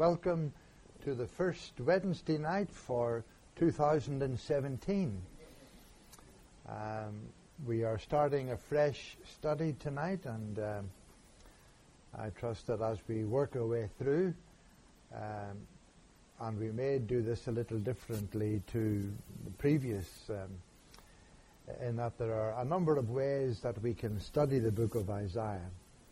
welcome to the first Wednesday night for 2017. We are starting a fresh study tonight, and I trust that as we work our way through, and we may do this a little differently to the previous, in that there are a number of ways that we can study the book of Isaiah.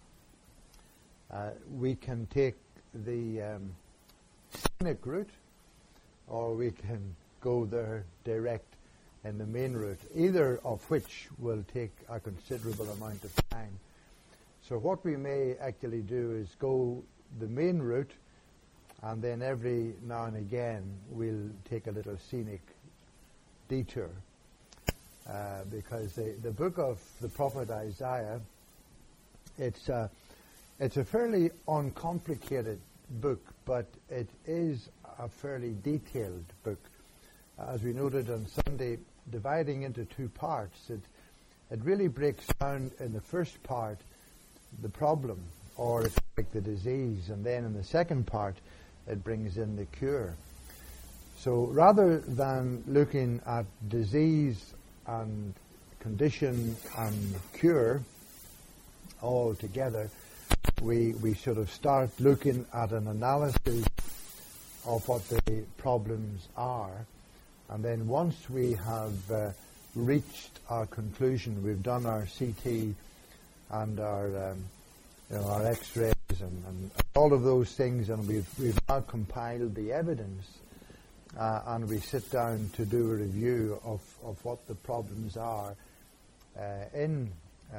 We can take the scenic route, or we can go there direct in the main route, either of which will take a considerable amount of time. So what we may actually do is go the main route, and then every now and again we'll take a little scenic detour, because the book of the prophet Isaiah, it's a fairly uncomplicated book, but it is a fairly detailed book. As we noted on Sunday, dividing into two parts, it really breaks down in the first part the problem, or if you like, the disease, and then in the second part it brings in the cure. So rather than looking at disease and condition and cure all together, we sort of start looking at an analysis of what the problems are, and then once we have reached our conclusion, we've done our CT and our X-rays and all of those things, and we've now compiled the evidence, and we sit down to do a review of what the problems are in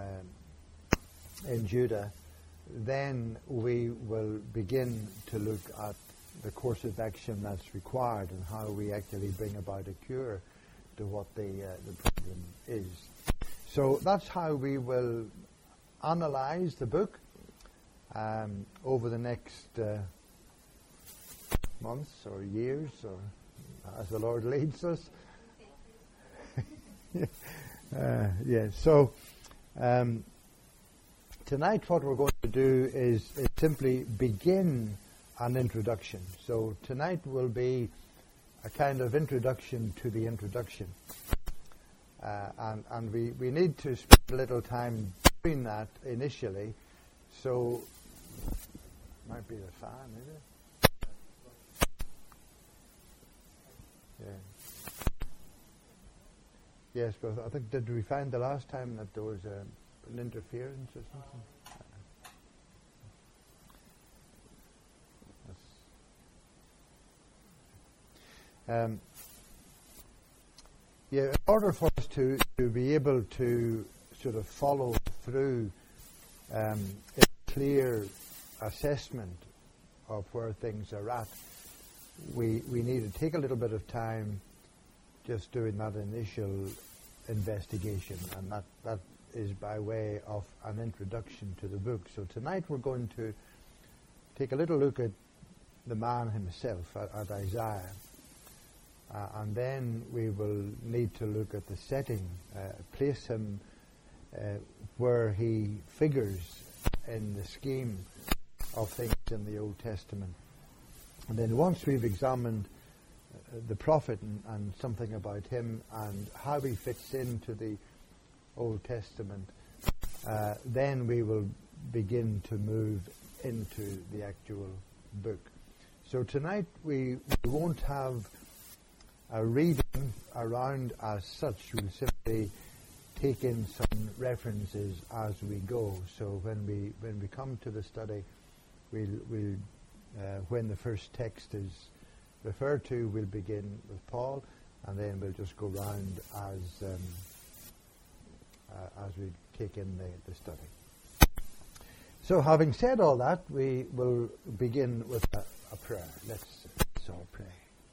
Judah. Then we will begin to look at the course of action that's required and how we actually bring about a cure to what the problem is. So that's how we will analyze the book over the next months or years, or as the Lord leads us. So tonight what we're going to do is simply begin an introduction. So tonight will be a kind of introduction to the introduction. And we need to spend a little time doing that initially. So, might be the fan, is it? Yeah. Yes, but I think, did we find the last time that there was an interference or something? In order for us to be able to sort of follow through a clear assessment of where things are at, we need to take a little bit of time just doing that initial investigation, and that is by way of an introduction to the book. So tonight we're going to take a little look at the man himself, at Isaiah. And then we will need to look at the setting, place him where he figures in the scheme of things in the Old Testament. And then once we've examined the prophet and something about him and how he fits into the Old Testament, then we will begin to move into the actual book. So tonight we won't have a reading around as such. We'll simply take in some references as we go. So when we come to the study, we'll when the first text is referred to, we'll begin with Paul, and then we'll just go round as we take in the study. So having said all that, we will begin with a prayer. Let's all pray.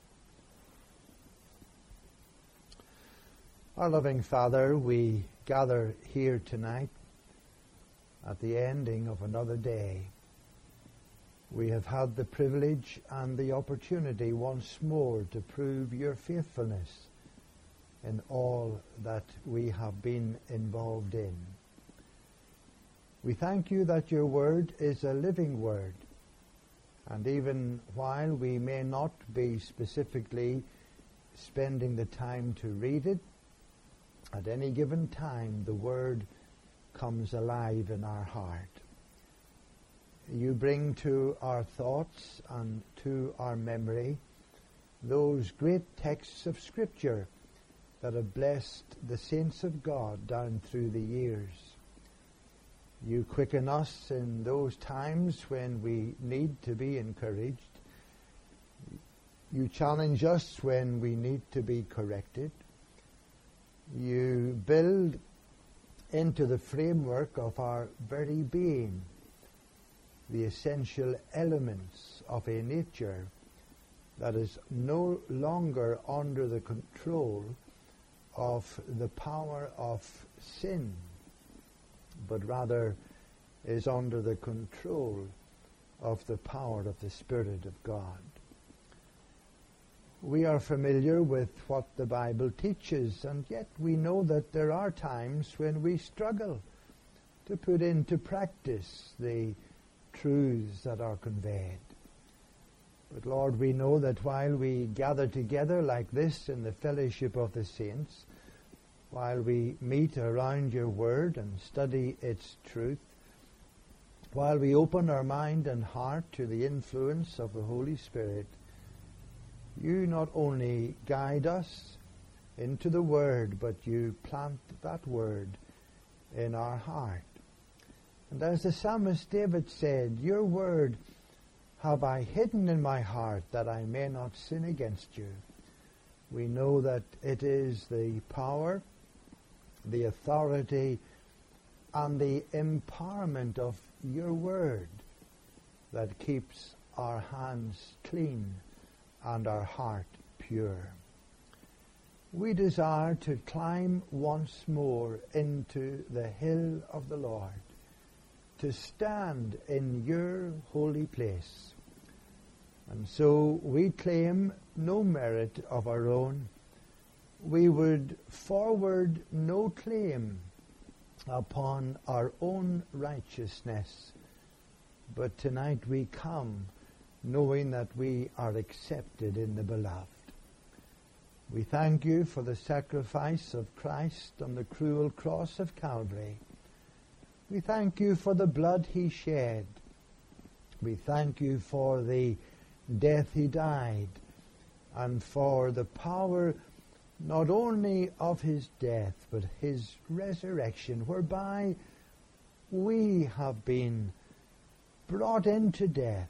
Our loving Father, we gather here tonight at the ending of another day. We have had the privilege and the opportunity once more to prove your faithfulness in all that we have been involved in. We thank you that your word is a living word, And even while we may not be specifically spending the time to read it, at any given time the Word comes alive in our heart. You bring to our thoughts and to our memory those great texts of Scripture that have blessed the saints of God down through the years. You quicken us in those times when we need to be encouraged. You challenge us when we need to be corrected. You build into the framework of our very being the essential elements of a nature that is no longer under the control of the power of sin, but rather is under the control of the power of the Spirit of God. We are familiar with what the Bible teaches, and yet we know that there are times when we struggle to put into practice the truths that are conveyed. But Lord, we know that while we gather together like this in the fellowship of the saints, while we meet around your word and study its truth, while we open our mind and heart to the influence of the Holy Spirit, you not only guide us into the word, but you plant that word in our heart. And as the psalmist David said, your word have I hidden in my heart that I may not sin against you. We know that it is the power, the authority, and the empowerment of your word that keeps our hands clean and our heart pure. We desire to climb once more into the hill of the Lord, to stand in your holy place. And so we claim no merit of our own. We would forward no claim upon our own righteousness. But tonight we come knowing that we are accepted in the Beloved. We thank you for the sacrifice of Christ on the cruel cross of Calvary. We thank you for the blood he shed. We thank you for the death he died, and for the power not only of his death, but his resurrection, whereby we have been brought into death,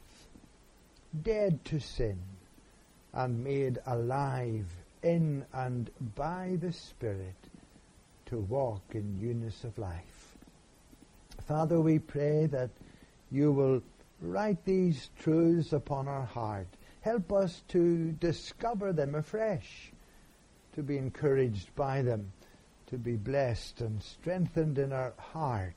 dead to sin, and made alive in and by the Spirit to walk in newness of life. Father, we pray that you will write these truths upon our heart. Help us to discover them afresh, to be encouraged by them, to be blessed and strengthened in our heart,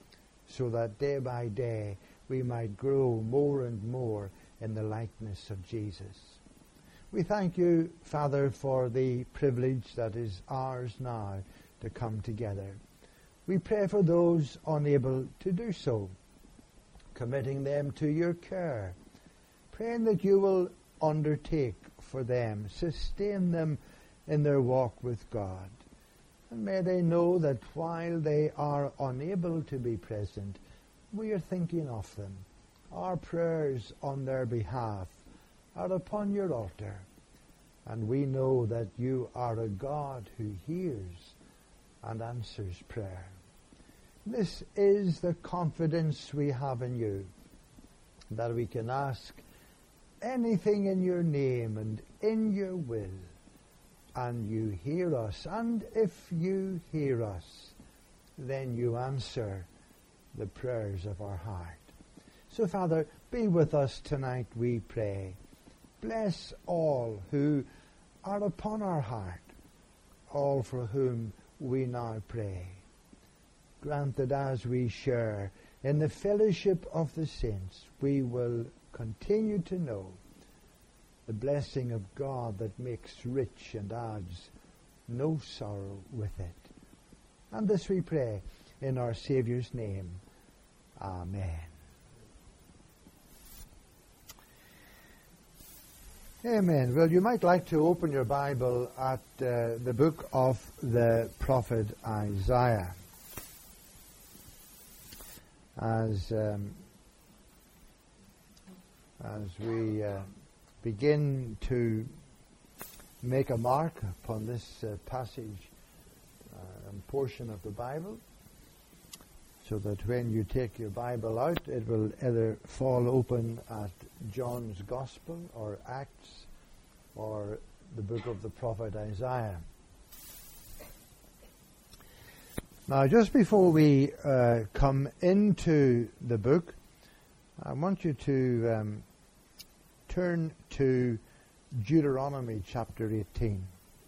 so that day by day we might grow more and more in the likeness of Jesus. We thank you, Father, for the privilege that is ours now to come together. We pray for those unable to do so, committing them to your care, praying that you will undertake for them, sustain them in their walk with God. And may they know that while they are unable to be present, we are thinking of them. Our prayers on their behalf are upon your altar, and we know that you are a God who hears and answers prayer. This is the confidence we have in you, that we can ask anything in your name and in your will, and you hear us. And if you hear us, then you answer the prayers of our heart. So, Father, be with us tonight, we pray. Bless all who are upon our heart, all for whom we now pray. Grant that as we share in the fellowship of the saints, we will continue to know the blessing of God that makes rich and adds no sorrow with it. And this we pray in our Saviour's name. Amen. Amen. Well, you might like to open your Bible at the book of the prophet Isaiah. As we begin to make a mark upon this passage and portion of the Bible, so that when you take your Bible out, it will either fall open at John's Gospel or Acts or the book of the prophet Isaiah. Now, just before we come into the book, I want you to turn to Deuteronomy chapter 18.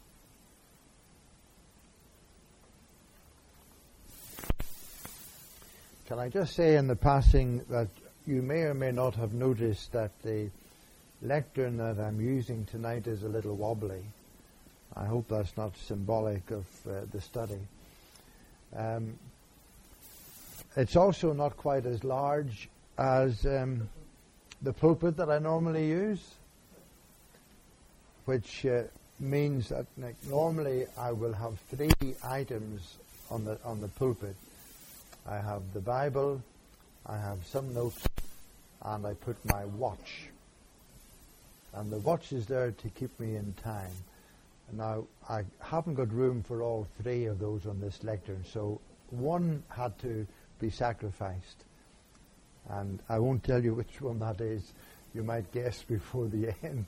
Can I just say in the passing that you may or may not have noticed that the lectern that I'm using tonight is a little wobbly. I hope that's not symbolic of the study. It's also not quite as large as the pulpit that I normally use, which means that normally I will have 3 items on the pulpit. I have the Bible, I have some notes, and I put my watch. And the watch is there to keep me in time. Now, I haven't got room for all 3 of those on this lectern, so one had to be sacrificed. And I won't tell you which one that is. You might guess before the end.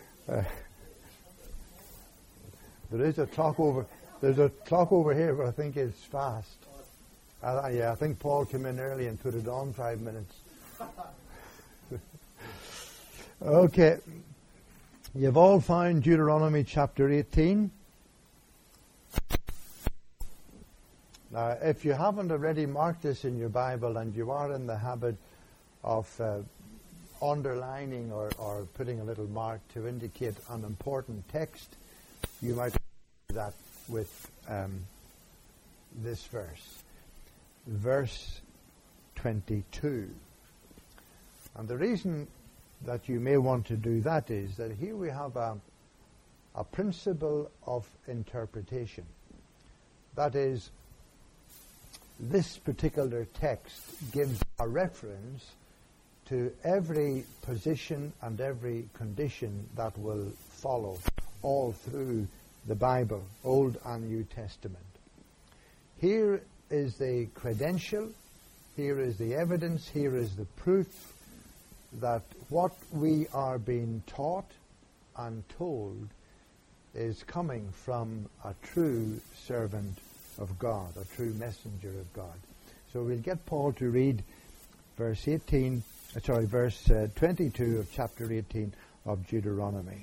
There is a clock over. There's a clock over here, but I think it's fast. I think Paul came in early and put it on 5 minutes. Okay. You've all found Deuteronomy chapter 18. Now, if you haven't already marked this in your Bible and you are in the habit of underlining or putting a little mark to indicate an important text, you might do that with this verse. Verse 22. And the reason that you may want to do that is that here we have a principle of interpretation. That is, this particular text gives a reference to every position and every condition that will follow all through the Bible, Old and New Testament. Here is the credential, here is the evidence, here is the proof that what we are being taught and told is coming from a true servant of God, a true messenger of God. So we'll get Paul to read verse 22 of chapter 18 of Deuteronomy.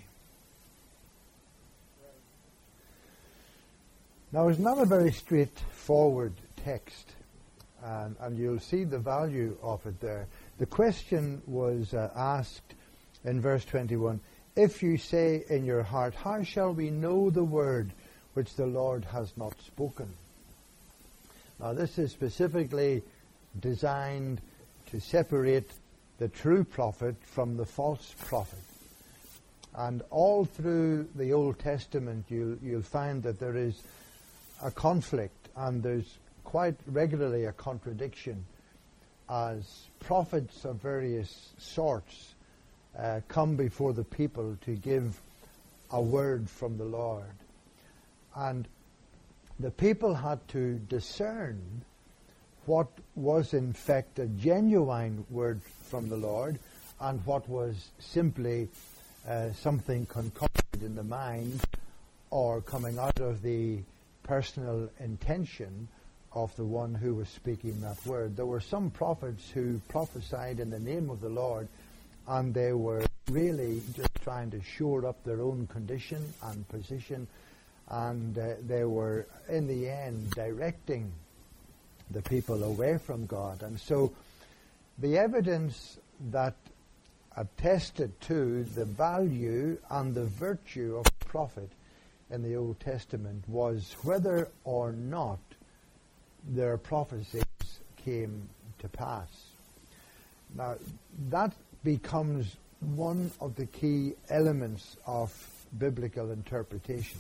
Now, it's not a very straightforward text, and you'll see the value of it there. The question was asked in verse 21, if you say in your heart, how shall we know the word which the Lord has not spoken? Now, this is specifically designed to separate the true prophet from the false prophet. And all through the Old Testament, you'll find that there is a conflict, and there's quite regularly a contradiction as prophets of various sorts come before the people to give a word from the Lord. And the people had to discern what was in fact a genuine word from the Lord and what was simply something concocted in the mind or coming out of the personal intention of the one who was speaking that word. There were some prophets who prophesied in the name of the Lord, and they were really just trying to shore up their own condition and position, and they were in the end directing the people away from God. And so the evidence that attested to the value and the virtue of the prophet in the Old Testament was whether or not their prophecies came to pass. Now, that becomes one of the key elements of biblical interpretation.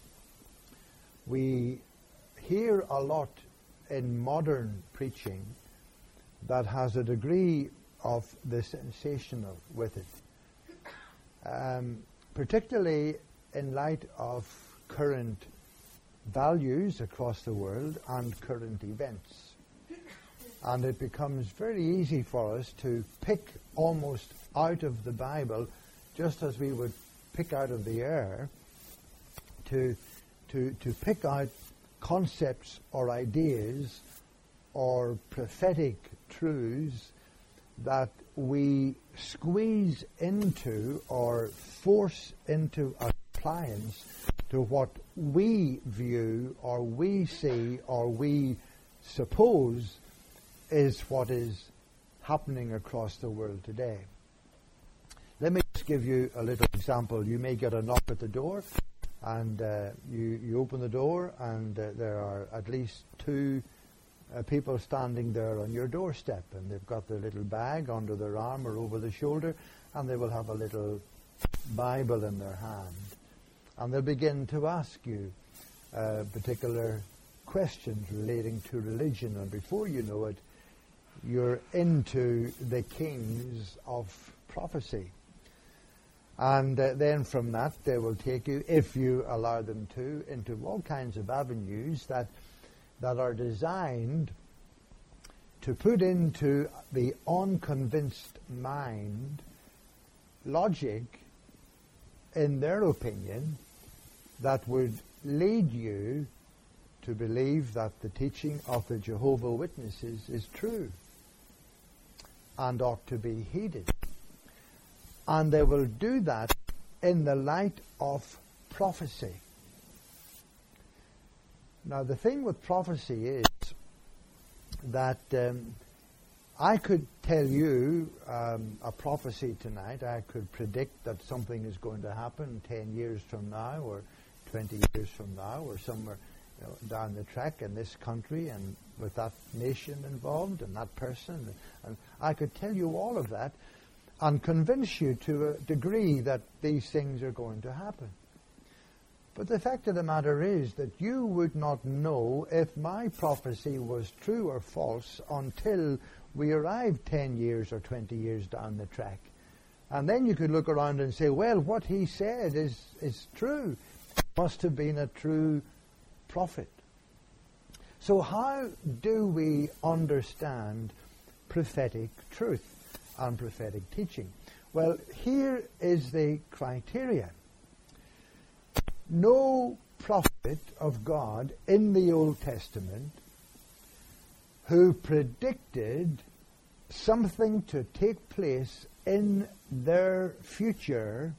We hear a lot in modern preaching that has a degree of the sensational with it, particularly in light of current values across the world and current events. And it becomes very easy for us to pick almost out of the Bible, just as we would pick out of the air, to pick out concepts or ideas or prophetic truths that we squeeze into or force into appliance to what we view or we see or we suppose is what is happening across the world today. Let me just give you a little example. You may get a knock at the door, and you open the door, and there are at least two people standing there on your doorstep, and they've got their little bag under their arm or over the shoulder, and they will have a little Bible in their hand. And they'll begin to ask you particular questions relating to religion, and before you know it, you're into the kings of prophecy. And then from that, they will take you, if you allow them to, into all kinds of avenues that are designed to put into the unconvinced mind logic, in their opinion, that would lead you to believe that the teaching of the Jehovah's Witnesses is true and ought to be heeded. And they will do that in the light of prophecy. Now, the thing with prophecy is that I could tell you a prophecy tonight. I could predict that something is going to happen 10 years from now or 20 years from now or somewhere down the track in this country and with that nation involved and that person. And I could tell you all of that and convince you to a degree that these things are going to happen. But the fact of the matter is that you would not know if my prophecy was true or false until we arrived 10 years or 20 years down the track. And then you could look around and say, well, what he said is true. It must have been a true prophet. So how do we understand prophetic truth and prophetic teaching? Well, here is the criteria. No prophet of God in the Old Testament who predicted something to take place in their future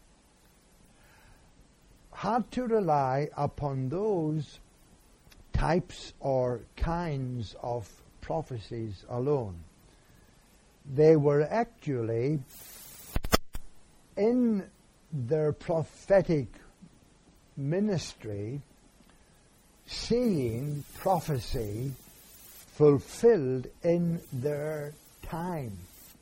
had to rely upon those types or kinds of prophecies alone. They were actually, in their prophetic ministry, seeing prophecy fulfilled in their time.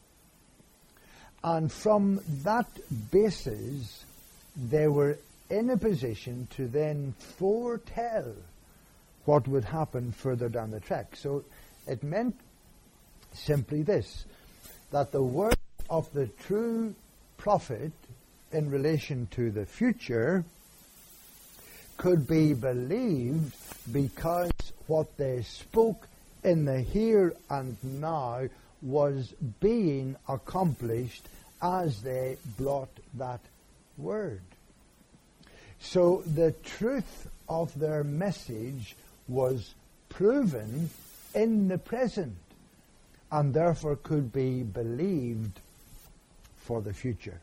And from that basis, they were in a position to then foretell what would happen further down the track. So it meant simply this, that the word of the true prophet in relation to the future could be believed because what they spoke in the here and now was being accomplished as they brought that word. So the truth of their message was proven in the present and therefore could be believed for the future.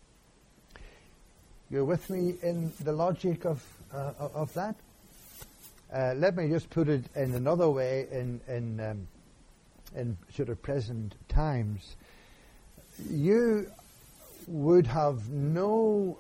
You're with me in the logic of that? Let me just put it in another way in sort of present times. You would have no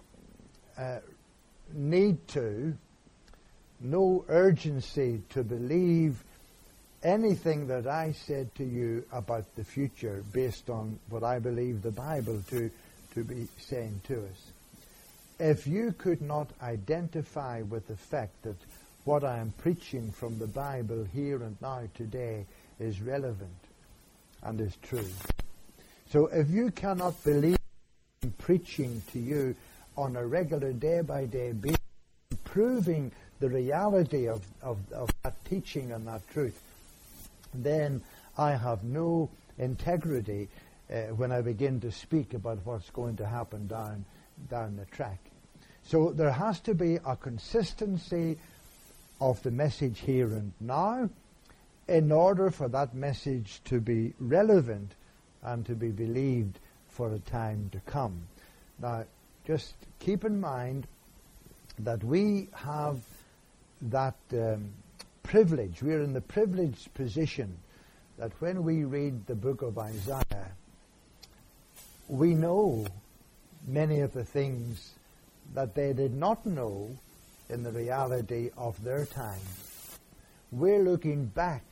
need to, no urgency to believe anything that I said to you about the future based on what I believe the Bible to to be saying to us. If you could not identify with the fact that what I am preaching from the Bible here and now today is relevant and is true. So if you cannot believe in preaching to you on a regular day-by-day basis, proving the reality of that teaching and that truth, then I have no integrity when I begin to speak about what's going to happen down the track. So there has to be a consistency of the message here and now in order for that message to be relevant and to be believed for a time to come. Now, just keep in mind that we have that privilege. We're in the privileged position that when we read the book of Isaiah, we know many of the things that they did not know in the reality of their time. We're looking back,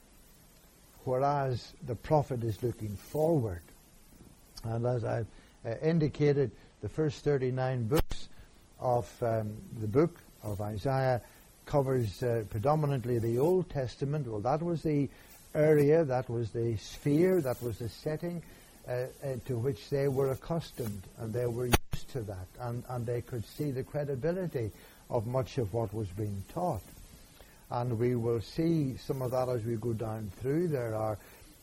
whereas the prophet is looking forward. And as I've indicated, the first 39 books of the book of Isaiah covers predominantly the Old Testament. Well, that was the area, that was the sphere, that was the setting to which they were accustomed, and they were used to that, and they could see the credibility of much of what was being taught. And we will see some of that as we go down through. There are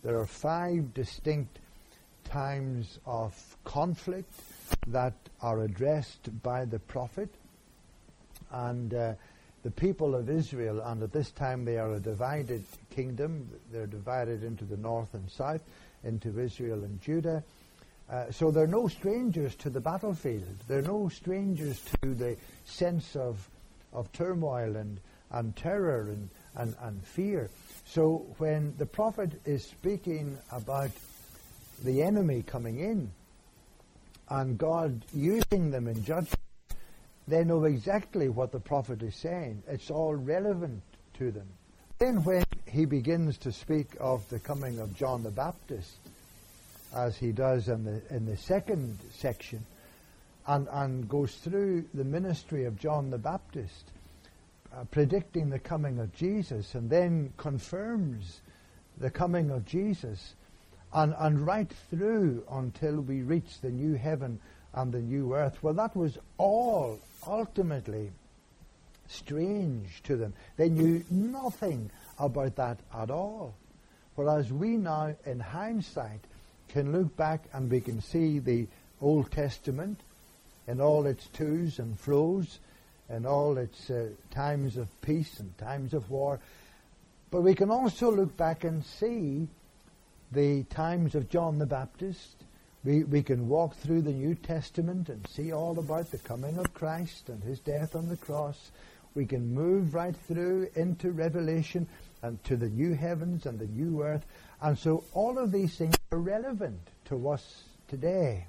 5 distinct times of conflict that are addressed by the prophet, and the people of Israel, and at this time they are a divided kingdom. They're divided into the north and south, into Israel and Judah. So they're no strangers to the battlefield. They're no strangers to the sense of turmoil and terror and fear. So when the prophet is speaking about the enemy coming in and God using them in judgment, they know exactly what the prophet is saying. It's all relevant to them. Then when he begins to speak of the coming of John the Baptist, as he does in the second section, and goes through the ministry of John the Baptist, predicting the coming of Jesus, and then confirms the coming of Jesus, and right through until we reach the new heaven and the new earth. Well, that was all ultimately strange to them. They knew nothing about that at all. Whereas we now, in hindsight, can look back and we can see the Old Testament in all its to's and fro's, and all its times of peace and times of war. But we can also look back and see the times of John the Baptist. We can walk through the New Testament and see all about the coming of Christ and his death on the cross. We can move right through into Revelation and to the new heavens and the new earth. And so all of these things are relevant to us today.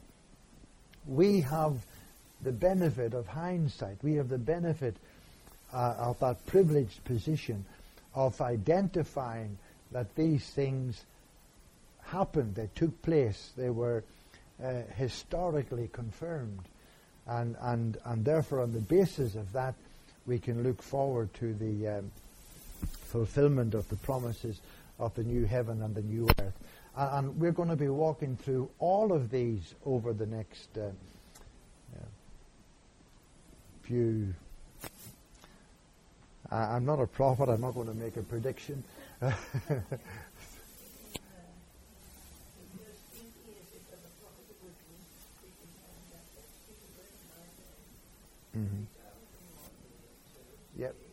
We have the benefit of hindsight. We have the benefit of that privileged position of identifying that these things happened, they took place, they were historically confirmed. And therefore, on the basis of that, we can look forward to the fulfillment of the promises of the new heaven and the new earth. And we're going to be walking through all of these over the next few... I'm not a prophet, I'm not going to make a prediction. Mm-hmm. Yep.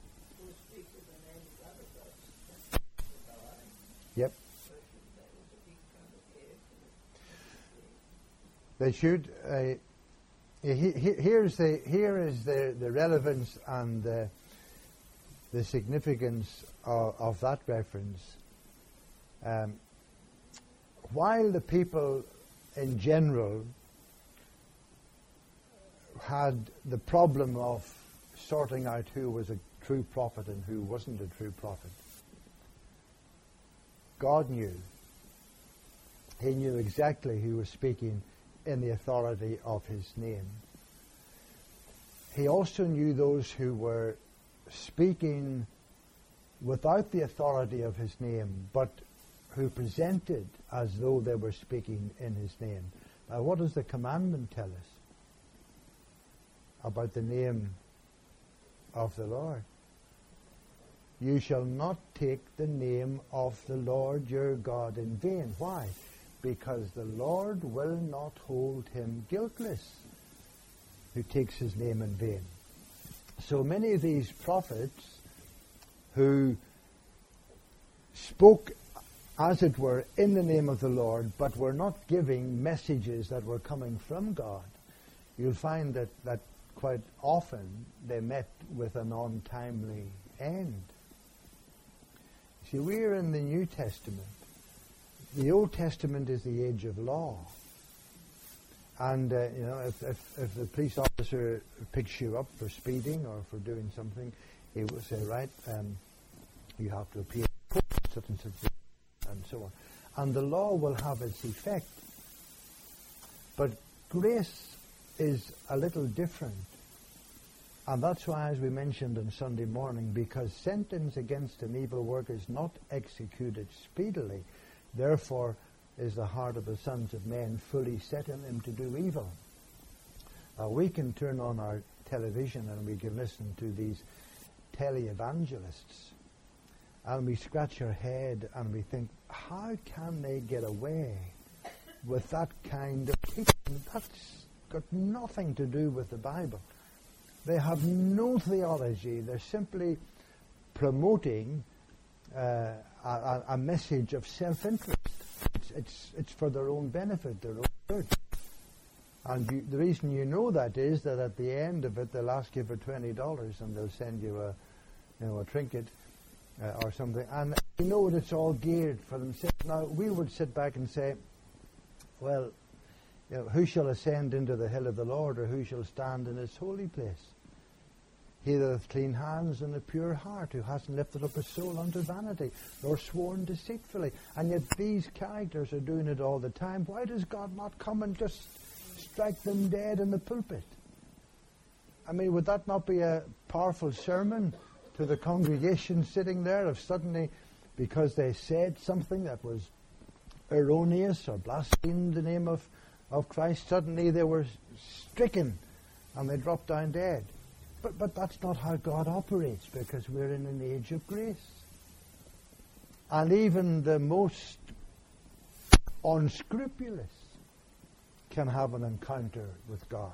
Yep. They should. Here is the relevance and the significance of that reference. While the people in general had the problem of sorting out who was a true prophet and who wasn't a true prophet, God knew. He knew exactly who was speaking in the authority of his name. He also knew those who were speaking without the authority of his name, but who presented as though they were speaking in his name. Now, what does the commandment tell us about the name of the Lord? You shall not take the name of the Lord your God in vain. Why? Because the Lord will not hold him guiltless who takes his name in vain. So many of these prophets who spoke, as it were, in the name of the Lord, but were not giving messages that were coming from God, you'll find that quite often they met with an untimely end. See, we're in the New Testament. The Old Testament is the age of law. And, if the police officer picks you up for speeding or for doing something, he will say, right, you have to appear in court, such and such, and so on. And the law will have its effect. But grace is a little different. And that's why, as we mentioned on Sunday morning, because sentence against an evil work is not executed speedily, therefore is the heart of the sons of men fully set in them to do evil. We can turn on our television and we can listen to these televangelists, and we scratch our head and we think, how can they get away with that kind of teaching? That's got nothing to do with the Bible. They have no theology. They're simply promoting a message of self-interest. It's for their own benefit, their own good. And the reason you know that is that at the end of it, they'll ask you for $20 and they'll send you a trinket or something. And you know that it's all geared for themselves. Now, we would sit back and say, well, who shall ascend into the hill of the Lord, or who shall stand in his holy place? He that hath clean hands and a pure heart, who hasn't lifted up his soul unto vanity, nor sworn deceitfully. And yet these characters are doing it all the time. Why does God not come and just strike them dead in the pulpit? I mean, would that not be a powerful sermon to the congregation sitting there, if suddenly, because they said something that was erroneous or blasphemed the name of Christ, suddenly they were stricken and they dropped down dead? But that's not how God operates, because we're in an age of grace. And even the most unscrupulous can have an encounter with God.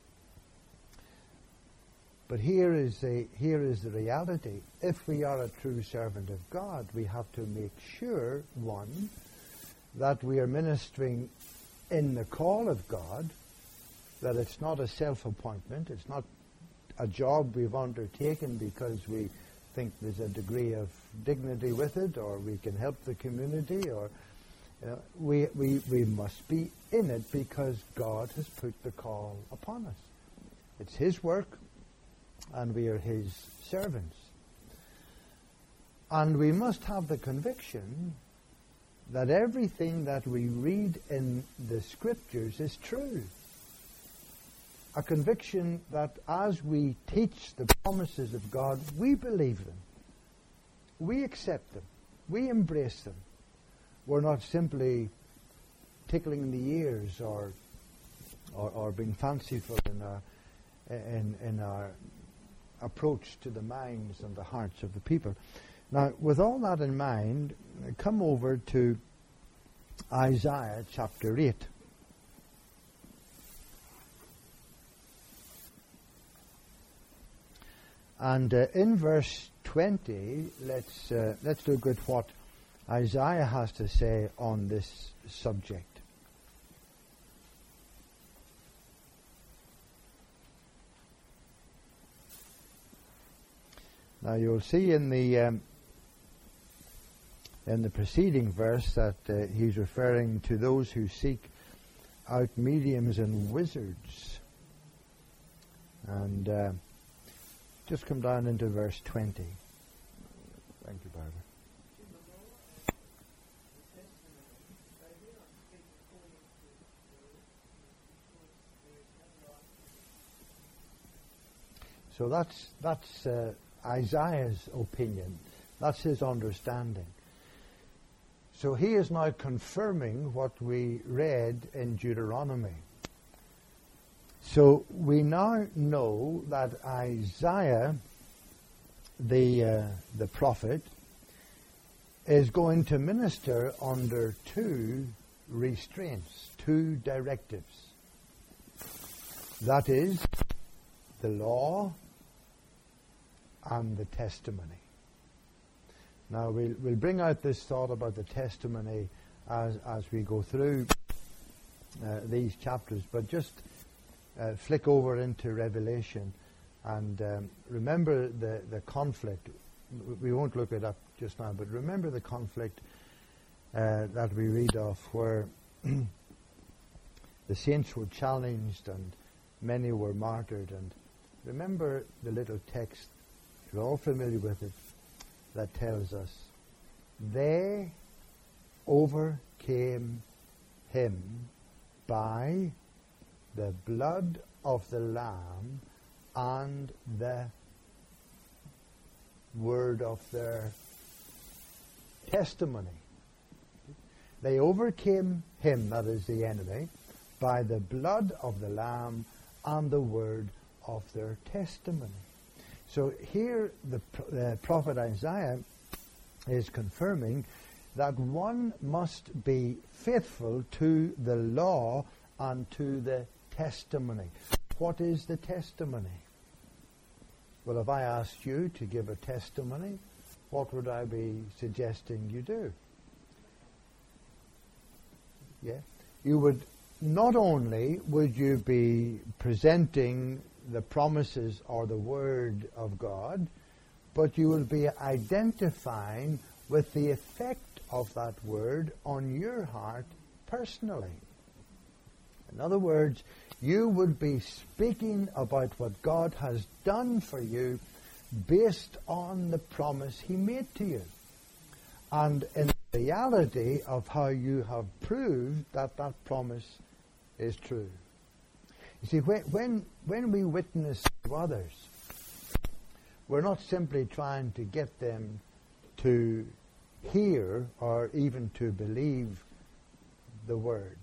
But here is the reality. If we are a true servant of God, we have to make sure, one, that we are ministering in the call of God, that it's not a self-appointment, it's not a job we've undertaken because we think there's a degree of dignity with it, or we can help the community, or we must be in it because God has put the call upon us. It's his work, and we are his servants. And we must have the conviction that everything that we read in the Scriptures is true. A conviction that as we teach the promises of God, we believe them. We accept them. We embrace them. We're not simply tickling the ears or being fanciful in our approach to the minds and the hearts of the people. Now, with all that in mind, come over to Isaiah chapter 8. And in verse 20, let's look at what Isaiah has to say on this subject. Now you'll see in the preceding verse that he's referring to those who seek out mediums and wizards. And just come down into verse 20. Thank you, Barbara. So that's Isaiah's opinion. That's his understanding. So he is now confirming what we read in Deuteronomy. So we now know that Isaiah, the prophet, is going to minister under two restraints, two directives. That is the law and the testimony. Now we'll bring out this thought about the testimony as we go through these chapters, but just flick over into Revelation and remember the conflict. We won't look it up just now, but remember the conflict that we read of where the saints were challenged and many were martyred. And remember the little text, you're all familiar with it, that tells us, they overcame him by the blood of the Lamb and the word of their testimony. They overcame him, that is the enemy, by the blood of the Lamb and the word of their testimony. So here the prophet Isaiah is confirming that one must be faithful to the law and to the testimony. What is the testimony? Well, if I asked you to give a testimony, what would I be suggesting you do? Yeah, you would not only would you be presenting the promises or the word of God, but you will be identifying with the effect of that word on your heart personally. In other words, you would be speaking about what God has done for you based on the promise he made to you, and in the reality of how you have proved that that promise is true. You see, when we witness to others, we're not simply trying to get them to hear or even to believe the word.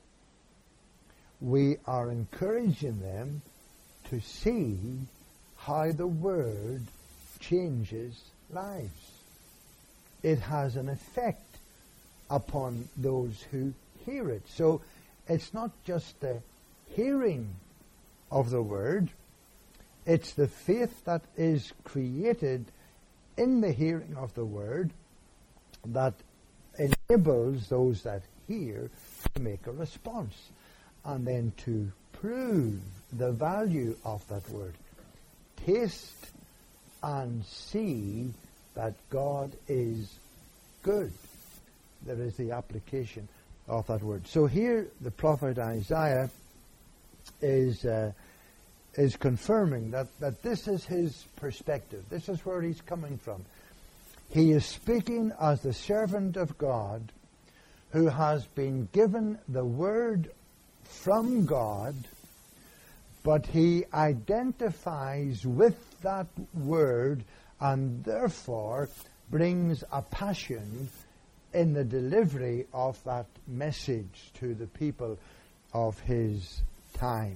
We are encouraging them to see how the word changes lives. It has an effect upon those who hear it. So it's not just the hearing of the word, it's the faith that is created in the hearing of the word that enables those that hear to make a response and then to prove the value of that word. Taste and see that God is good. There is the application of that word. So here the prophet Isaiah is confirming that this is his perspective. This is where he's coming from. He is speaking as the servant of God who has been given the word from God, but he identifies with that word and therefore brings a passion in the delivery of that message to the people of his time.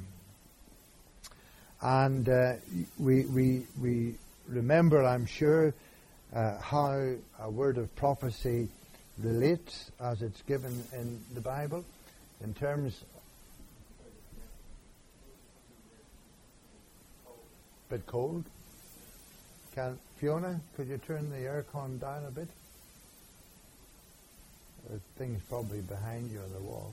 And we remember, I'm sure, how a word of prophecy relates as it's given in the Bible in terms. Bit cold. Fiona, could you turn the aircon down a bit? The thing's probably behind you on the wall.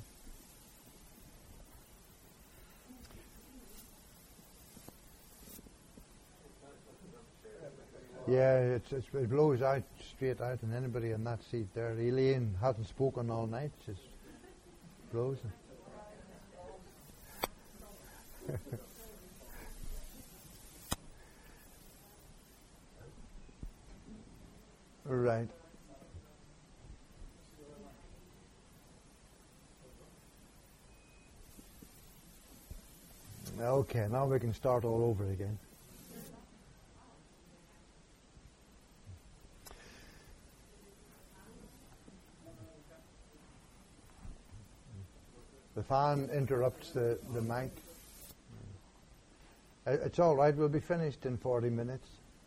Yeah, it blows out straight out, and anybody in that seat there, Elaine hasn't spoken all night, just blows. Right. Okay, now we can start all over again. fan interrupts the mic. It's all right. We'll be finished in 40 minutes.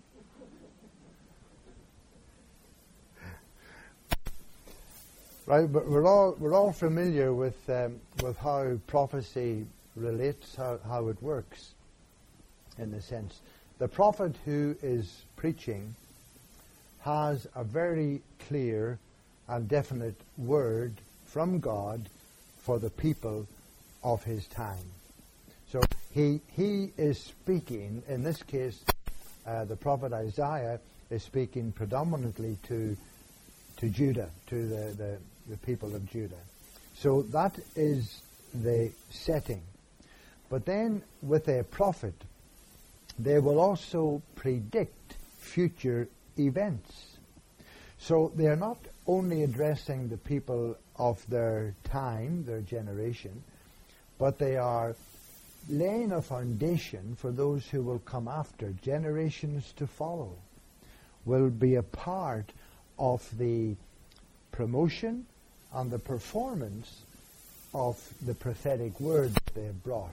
Right, but we're all familiar with how prophecy relates, how it works. In a sense, the prophet who is preaching has a very clear and definite word from God for the people of his time. So he is speaking, in this case, the prophet Isaiah is speaking predominantly to Judah, to the people of Judah. So that is the setting. But then with a prophet, they will also predict future events. So they are not only addressing the people of their time, their generation, but they are laying a foundation for those who will come after, generations to follow, will be a part of the promotion and the performance of the prophetic word that they have brought.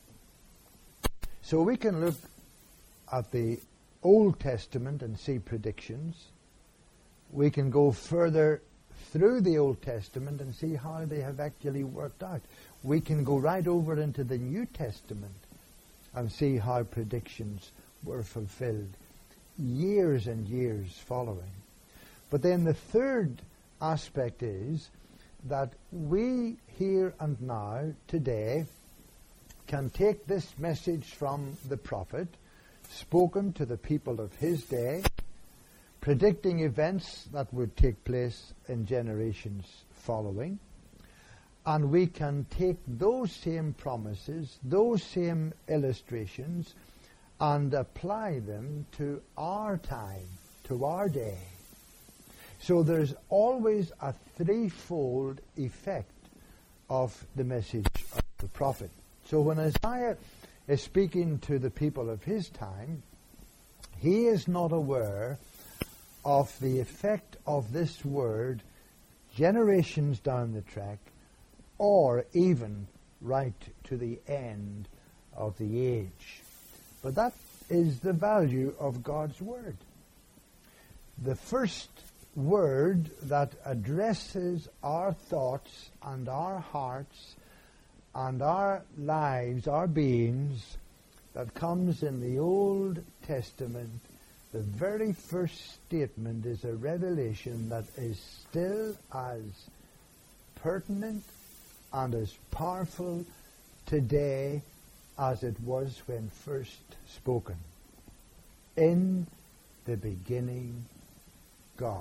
So we can look at the Old Testament and see predictions. We can go further through the Old Testament and see how they have actually worked out. We can go right over into the New Testament and see how predictions were fulfilled years and years following. But then the third aspect is that we here and now, today, can take this message from the prophet, spoken to the people of his day, predicting events that would take place in generations following, and we can take those same promises, those same illustrations, and apply them to our time, to our day. So there's always a threefold effect of the message of the prophet. So when Isaiah is speaking to the people of his time, he is not aware of the effect of this word generations down the track, or even right to the end of the age. But that is the value of God's word. The first word that addresses our thoughts and our hearts and our lives, our beings, that comes in the Old Testament, the very first statement is a revelation that is still as pertinent and as powerful today as it was when first spoken. In the beginning, God.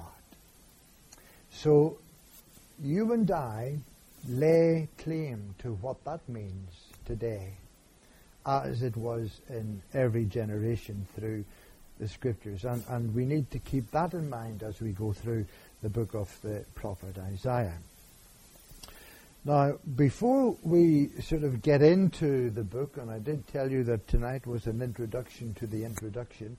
So you and I lay claim to what that means today, as it was in every generation through the Scriptures. And we need to keep that in mind as we go through the book of the prophet Isaiah. Now, before we sort of get into the book, and I did tell you that tonight was an introduction to the introduction,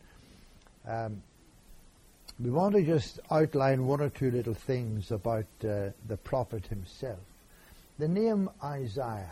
we want to just outline one or two little things about the prophet himself. The name Isaiah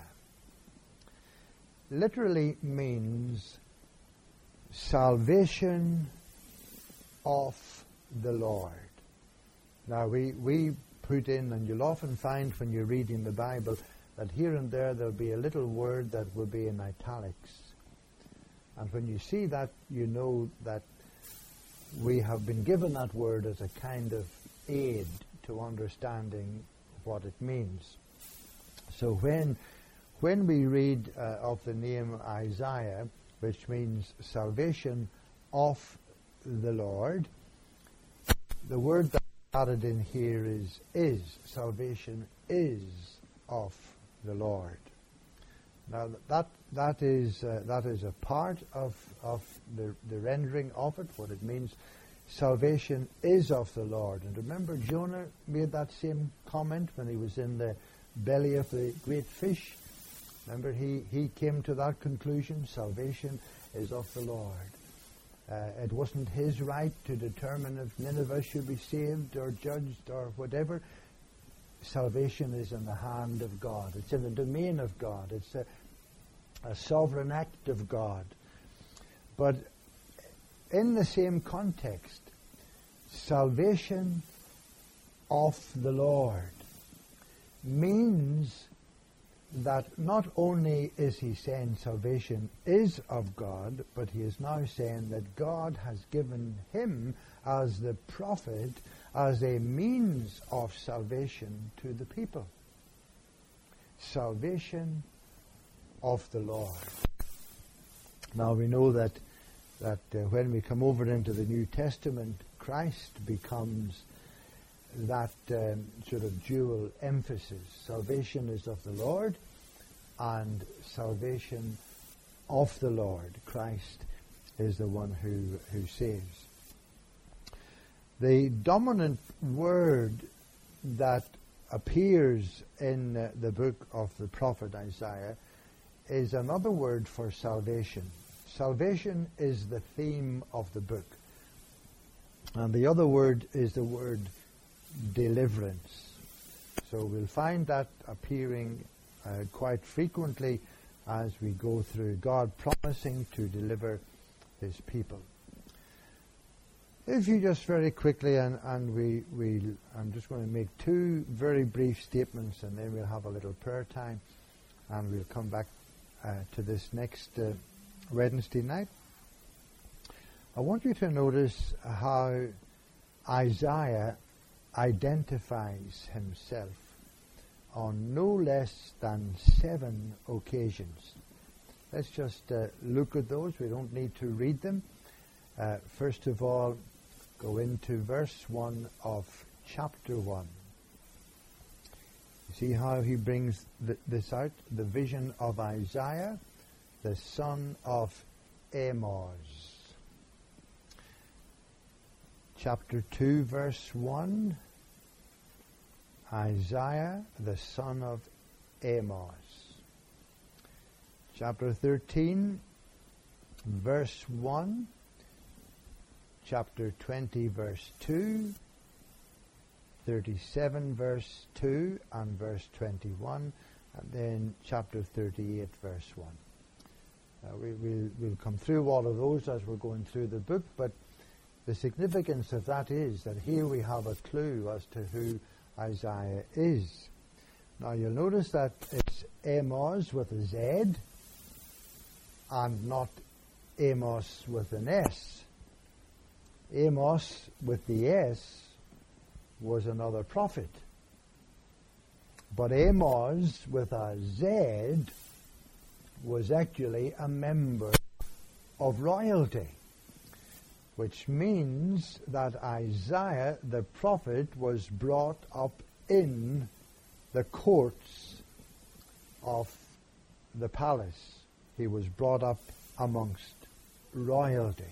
literally means salvation of the Lord. Now we put in, and you'll often find when you're reading the Bible, that here and there there'll be a little word that will be in italics. And when you see that, you know that we have been given that word as a kind of aid to understanding what it means. So when we read of the name Isaiah, which means salvation of the Lord, the word that's added in here is. Salvation is of the Lord. Now that is a part of the rendering of it, what it means. Salvation is of the Lord. And remember, Jonah made that same comment when he was in the belly of the great fish. Remember, he came to that conclusion. Salvation is of the Lord. It wasn't his right to determine if Nineveh should be saved or judged or whatever. salvation is in the hand of God. It's in the domain of God. It's a sovereign act of God. But in the same context, salvation of the Lord means that not only is he saying salvation is of God, but he is now saying that God has given him as the prophet as a means of salvation to the people. Salvation of the Lord. Now we know that when we come over into the New Testament, Christ becomes that sort of dual emphasis. Salvation is of the Lord, and salvation of the Lord. Christ is the one who saves. The dominant word that appears in the book of the prophet Isaiah is another word for salvation. Salvation is the theme of the book. And the other word is the word deliverance. So we'll find that appearing quite frequently as we go through, God promising to deliver his people. If you just very quickly, and I'm just going to make two very brief statements, and then we'll have a little prayer time, and we'll come back to this next Wednesday night. I want you to notice how Isaiah identifies himself on no less than 7 occasions. Let's just look at those. We don't need to read them. First of all, go into verse 1 of chapter 1. You see how he brings this out? The vision of Isaiah, the son of Amoz. Chapter 2, verse 1. Isaiah, the son of Amoz. Chapter 13, verse 1. Chapter 20, verse 2. 37, verse 2 and verse 21. And then chapter 38, verse 1. We'll come through all of those as we're going through the book, but the significance of that is that here we have a clue as to who Isaiah is. Now you'll notice that it's Amoz with a Z and not Amos with an S. Amos with the S was another prophet. But Amoz with a Z was actually a member of royalty, which means that Isaiah the prophet was brought up in the courts of the palace. He was brought up amongst royalty.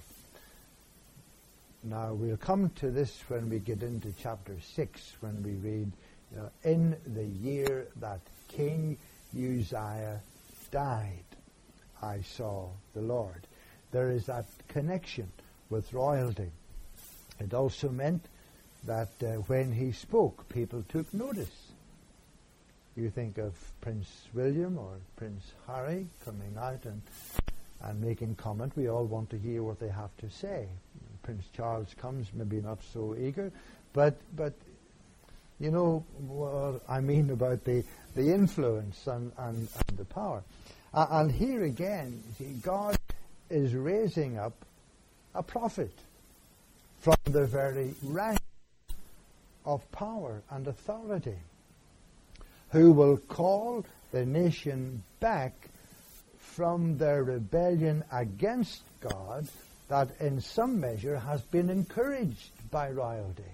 Now we'll come to this when we get into chapter 6, when we read, in the year that King Uzziah died, I saw the Lord. There is that connection with royalty. It also meant that when he spoke, people took notice. You think of Prince William or Prince Harry coming out and making comment. We all want to hear what they have to say. Prince Charles comes, maybe not so eager, but you know what I mean about the influence and the power. And here again, see, God is raising up a prophet from the very rank of power and authority, who will call the nation back from their rebellion against God that in some measure has been encouraged by royalty.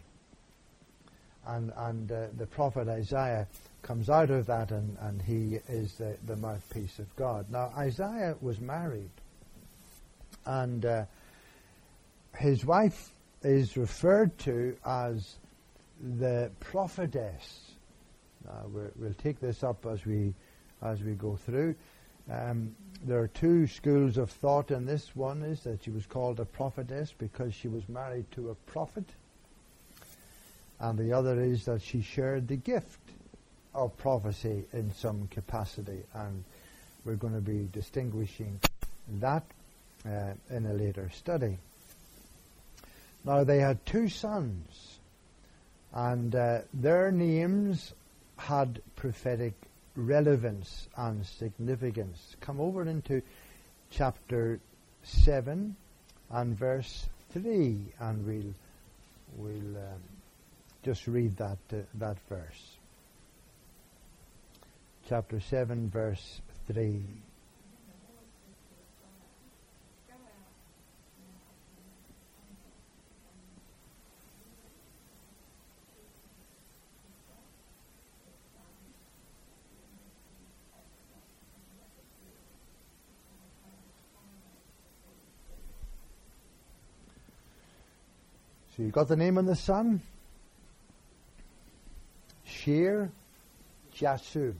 And the prophet Isaiah comes out of that, and he is the mouthpiece of God. Now, Isaiah was married, and his wife is referred to as the prophetess. Now, we'll take this up as we go through. There are two schools of thought in this. One is that she was called a prophetess because she was married to a prophet, and the other is that she shared the gift of prophecy in some capacity, and we're going to be distinguishing that in a later study. Now, they had two sons, and their names had prophetic relevance and significance. Come over into chapter 7 and verse 3, and we'll just read that verse. Chapter 7, verse 3. So you got the name of the son? Shear Jashub.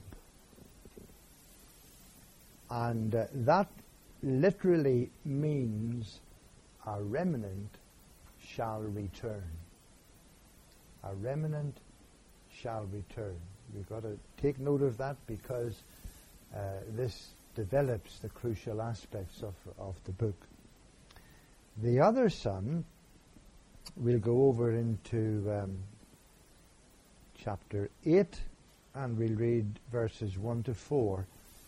And that literally means a remnant shall return. A remnant shall return. You've got to take note of that, because this develops the crucial aspects of the book. The other son, we'll go over into chapter 8, and we'll read verses 1 to 4.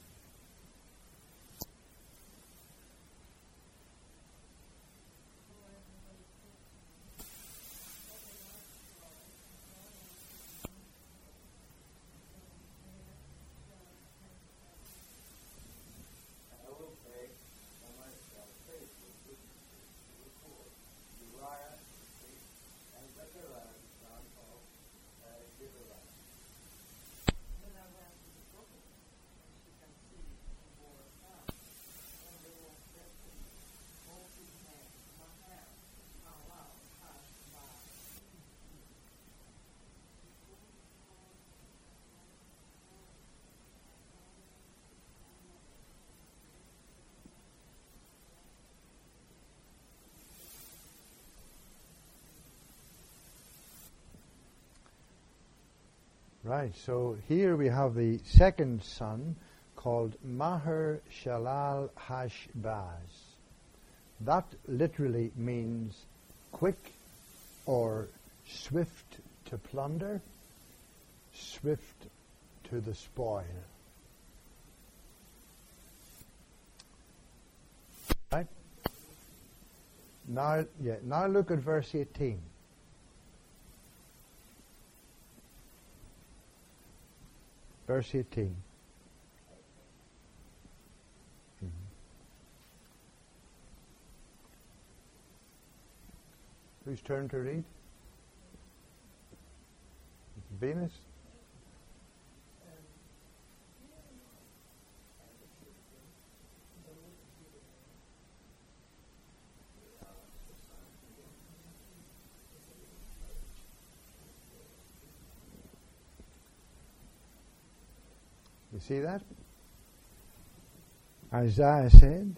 Right, so here we have the second son called Maher Shalal Hashbaz. That literally means quick or swift to plunder, swift to the spoil. Right? Now look at verse 18. Verse 18. Mm-hmm. Whose turn to read? Venus? You see that? Isaiah said,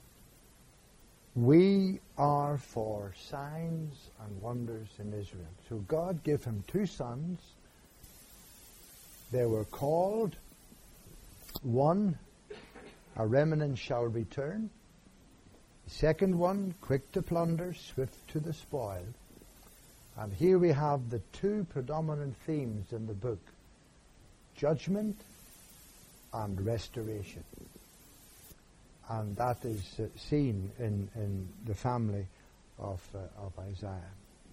"We are for signs and wonders in Israel." So God gave him two sons. They were called, one, a remnant shall return. The second one, quick to plunder, swift to the spoil. And here we have the two predominant themes in the book: judgment and restoration. And that is seen in the family of Isaiah.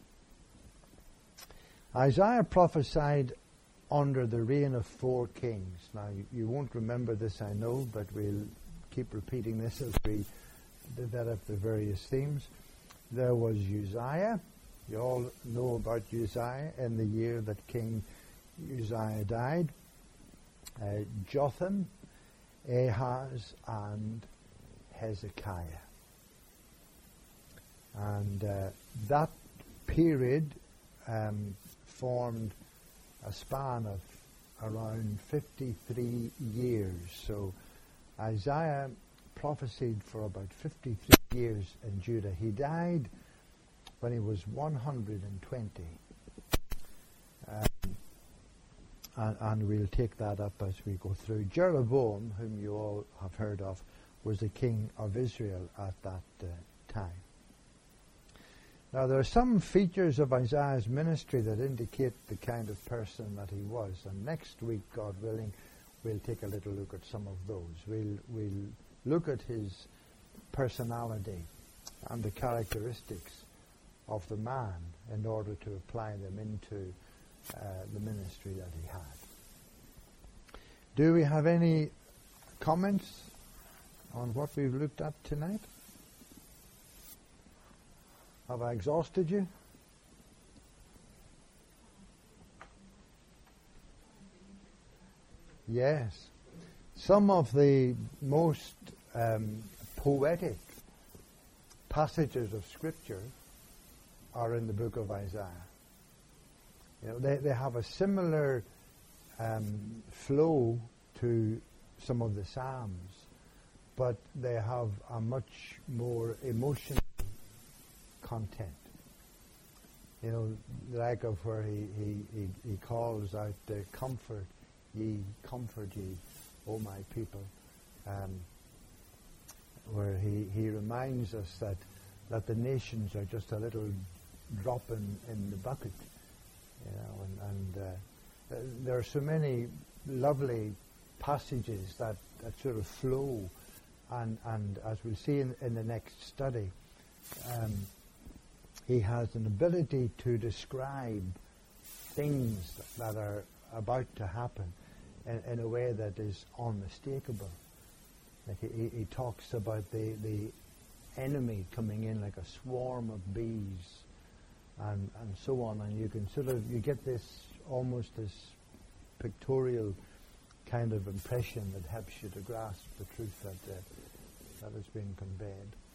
Isaiah prophesied under the reign of 4 kings. Now, you won't remember this, I know, but we'll keep repeating this as we develop the various themes. There was Uzziah. You all know about Uzziah in the year that King Uzziah died. Jotham, Ahaz, and Hezekiah. And that period formed a span of around 53 years. So Isaiah prophesied for about 53 years in Judah. He died when he was 120. and we'll take that up as we go through. Jeroboam, whom you all have heard of, was the king of Israel at that time. Now, there are some features of Isaiah's ministry that indicate the kind of person that he was, and next week, God willing, we'll take a little look at some of those. We'll look at his personality and the characteristics of the man in order to apply them into the ministry that he had. Do we have any comments on what we've looked at tonight? Have I exhausted you? Yes. Some of the most poetic passages of Scripture are in the book of Isaiah. You know, they have a similar flow to some of the Psalms, but they have a much more emotional content. You know, like of where he calls out, comfort ye, O my people, where he reminds us that the nations are just a little drop in the bucket. You know, and there are so many lovely passages that sort of flow, and as we'll see in the next study, he has an ability to describe things that are about to happen in a way that is unmistakable. Like he talks about the enemy coming in like a swarm of bees, and so on, and you can you get this almost this pictorial kind of impression that helps you to grasp the truth that has been conveyed.